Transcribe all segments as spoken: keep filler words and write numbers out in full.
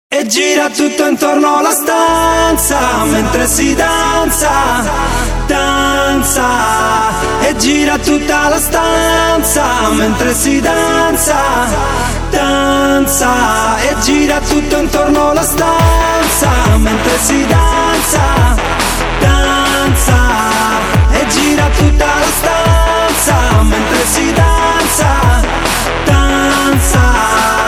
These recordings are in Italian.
E gira tutto intorno alla stanza mentre si danza, danza. E gira tutta la stanza mentre si danza, danza. E gira tutto intorno alla stanza mentre si danza, danza. E gira tutta la stanza mentre si danza, danza.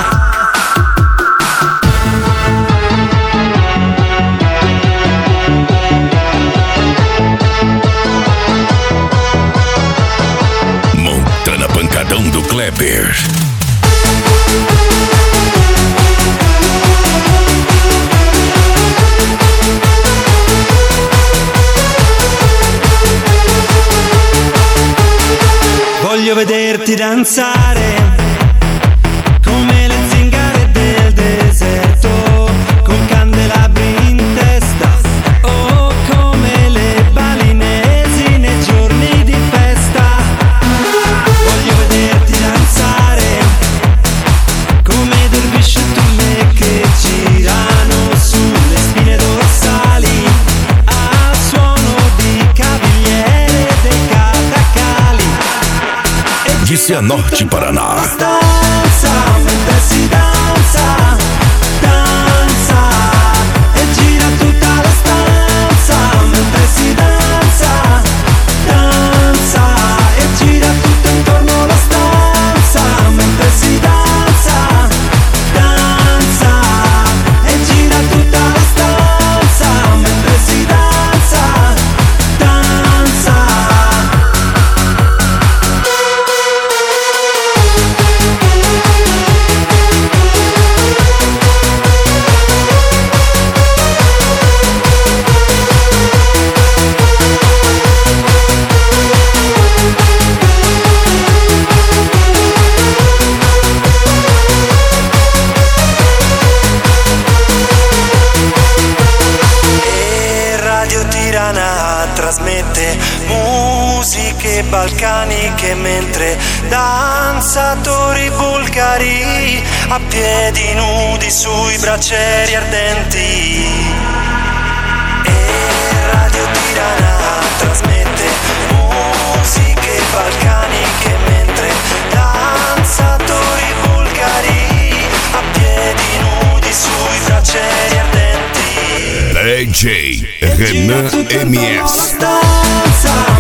Pancadão do Kleber. Voglio vederti danzare come le zingare del deserto, con candelabri in testa, o come le balinesi nei giorni di festa. Voglio vederti danzare come dervisce e turme che girano sulle spine dorsali al suono di cavigliere dei catacali. De Cianorte, Paraná. Danza mentre si danza, danza. E gira tutta la stanza mentre si danza, danza. E gira tutto intorno alla stanza mentre si danza, danza. E gira tutta la stanza mentre si danza, danza. E Radio Tirana trasmette musiche balcaniche mentre danzatori bulgari a piedi nudi sui braccieri ardenti. E Radio Tirana trasmette musiche balcaniche mentre danzatori bulgari a piedi nudi sui braccieri ardenti. D J Renan M S.